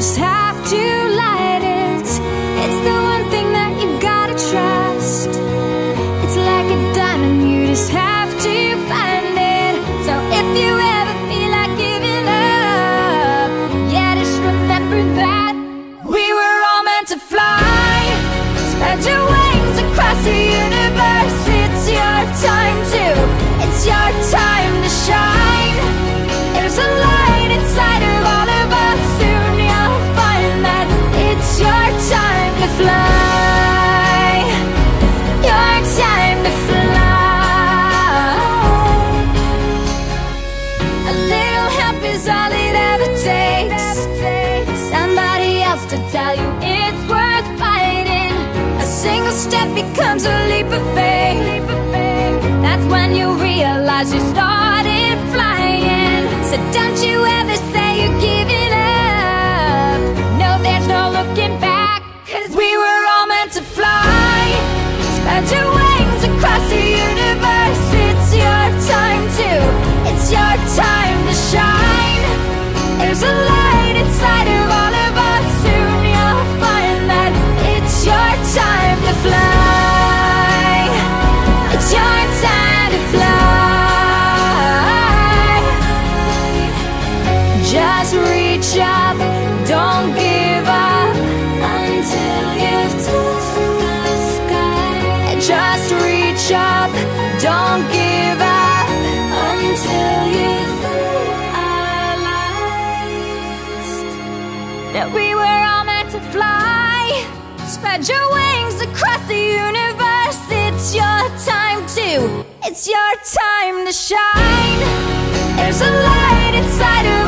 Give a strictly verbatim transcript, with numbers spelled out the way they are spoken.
just have to light it. It's the one thing that you gotta trust. It's like a diamond, you just have to find it. So if you ever feel like giving up, yeah, just remember that we were all meant to fly. Spread your wings across the universe. It's your time to, it's your time to shine. There's a light inside of all of us. Soon you'll find that it's your time to fly. Your time to fly. A little help is all it ever takes. Somebody else to tell you it's worth fighting. A single step becomes a leap of faith. That's when you realize you started flying. So don't you ever say you're giving up. No, there's no looking back, 'cause we were all meant to fly. Spread your wings across the universe. It's your time to, it's your time to shine. There's a light inside of all of us. Soon you'll find that it's your time to fly. It's your time to fly. Just reach up, don't give up until you've touched the sky. Just reach up, don't give up until you've realized that we were all meant to fly. Spread your wings across the universe. It's your time to, it's your time to shine. There's a light inside of